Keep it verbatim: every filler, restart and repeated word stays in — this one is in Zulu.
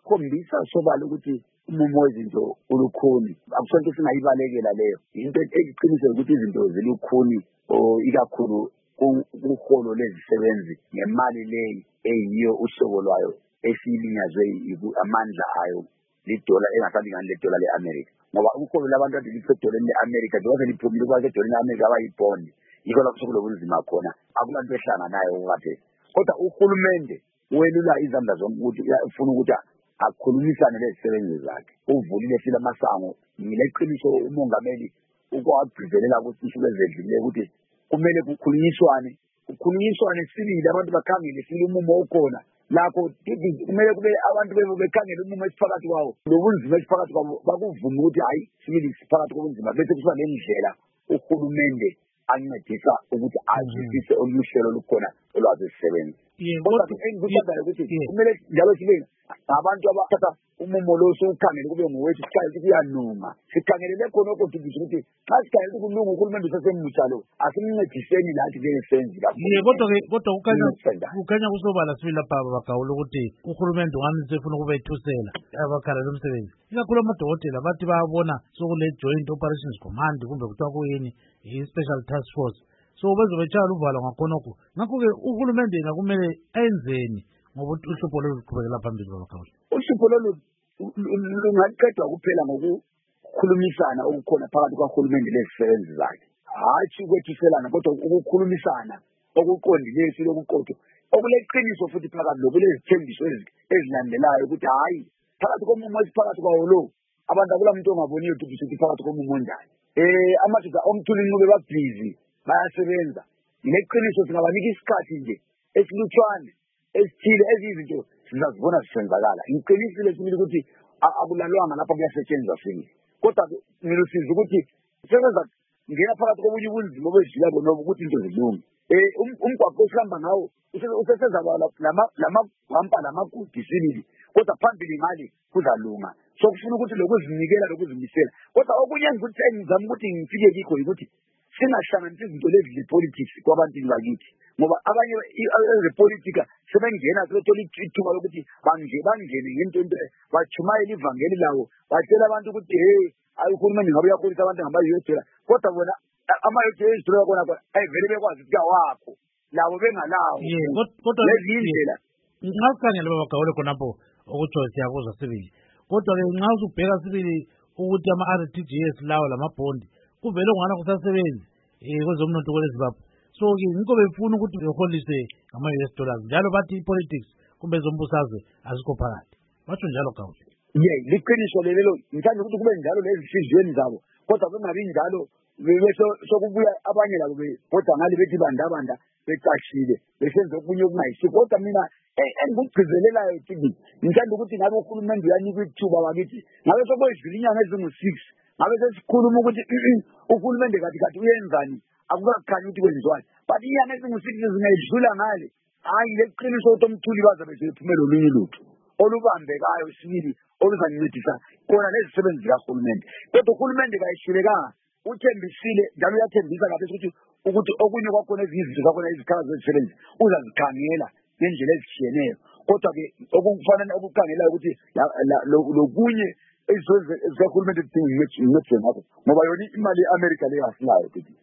kuyakhombisa sobala ukuthi umumo wezinto ulukhuni. Akusonto singayibalekela leyo. Into eqinisile ukuthi izinto zilukhuni o ikakhulu kuholo lezisebenzi ngemali leyi eyiyo uhlobo lwayo esilinyazwe amandla ayo lidola engasalingani ledola leAmerica. Ngoba ukholo labantu ade lisedoleni leAmerica njengoba liphumile kwa sedoleni leAmerica abayibond. Yiko lapho sokulobunzima khona. Akulanto ehlanganayo kade. Kodwa uhulumende welula izandla zonke ukuthi ufuna ukuthi akhulumisane lezisebenzi zakhe. Uvulile sila masango ngileqiniso umongameli ukwagcizelela ukuthi isho lezedlile ukuthi kumele kukhulunyiswane kukhulunyiswane sibili abantu bakhangele sile umumo okhona lakho kumele kube abantu bebo bekhangela umumo esiphakathi kwawo lobunzima esiphakathi kwabo bakuvuma ukuthi hayi sibili siphakathi kobunzima bese kuba lendlela uhulumende ancedisa ukuthi ajisise oluhlelo lukhona olwazisebenza. Kodwa engikuthandayo ukuthi kumele njalo sibe abantu abathatha umumo lo sokukhangela kube ngowethu sikhangela ukuthi kuyanunga sikhangelele khona ukuthi ukuthi xa sikhangela ukulunga uhulumende usesemutsha lo asimncediseni lathi njengesenzi lapho. Ye kodwa ke kodwa ukhanya ukhanya kusobala sibili lapha abagawula ukuthi uhulumende wami sefuna ukube ethusela abakhala lomsebenzi. Ikakhulu amadokotela bathi bayabona sokule Joint Operations Command kumbe kuthiwa kuyini i-Special Task Force. So bezobetshaya uvalo ngakhonokho. Ngakho-ke uhulumende ngakumele enzeni ngoba uhlupho loluqhubekela phambili babagawula. Uhlupho lolu lungaqedwa kuphela ngokukhulumisana okukhona phakathi kwahulumende lezisebenzi zakhe. Hayi ukwethuselana kodwa ukukhulumisana okuqondileyo silokuqotho. Okuleqiniso futhi phakathi lokulezithembiso ezilandelayo ukuthi hayi phakathi komumo esiphakathi kwawo lo abantu akulamuntu ongaboniyo ukuthi phakathi komumo onjani. Eh amadoda omthuli inqube babhizi bayasebenza. Ileqiniso singabanika isikhathi nje esilutshwane esithile ezizinto sizazibona zisenzakala. Ngiqinisile sibili ukuthi akulalwanga lapha kuyasetshenzwa sini. Kodwa ngilusiza ukuthi sebenza ngena phakathi kobunye ubunzima obedlula bona ukuthi into zilunge. Eh umgwaqo osihamba ngawo usesezaba lama lama rampa lamagudi sibili kodwa phambili ngale kuzalunga. So kufuna ukuthi lokuzinikela lokuzimisela. Kodwa okunye engikuthi engizama ukuthi ngifike kikho ukuthi singahlanganisi izinto lezi zepolitics kwabantu bakithi ngoba abanye ezepolitika sebengena sebethola ithuba lokuthi banje bangene ngento bachumayela ivangeli lawo batshela abantu ukuthi hey ayihulumeni ngabe uyakhulisa abantu ngabayodela kodwa bona amayodela ezidroya kona ayivele bekwazi ukuthi awakho labo bengalawo kodwa lezi indlela ngicakhangela babagawule khonapho okutsho siyakuzwa sibili kodwa ke nxa usubheka sibili ukuthi ama-R T G S lawo lamabhondi kuvele ngwana kusasebenzi eh kwezomnotho kweleZimbabwe. So ke ngikho befuna ukuthi beholise ngama-U S dollars njalo bathi i-politics kumbe ezombusazwe azikho phakathi. Batsho njalo Gawule. Ye liqiniso lelo ngithanda ukuthi kube njalo lezi sizweni zabo kodwa kungabi njalo bese sokubuya abanye labo kodwa ngale bethi bandabanda becashile besenze okunye okungayisi kodwa mina engikugcizelelayo ukuthi ngithanda ukuthi ngabe uhulumende uyanika ithuba bakithi ngabe sokuyizinya inyanga ezingu-six ngabe sesikhuluma ukuthi uhulumende kathi kathi uyenzani akukakhanyi ukuthi kwenziwani but inyanga ezingu-six zingayidlula ngale hayi leqiniso ukuthi omthuli baza besephumela olunye lutho olubambekayo sibili oluzancedisa kona lezisebenzi zikahulumende kodwa uhulumende kayihlulekanga uthembisile njalo uyathembisa kahle ukuthi ukuthi okunye kwakhona ezizinto zakhona izikhala zezisebenzi uzazikhangela ngendlela ezishiyeneyo kodwa-ke okufanele okukhangelayo ukuthi lokunye ezihulumende zidinga incediso ngakho ngoba yona imali ye-America leyo asilayo.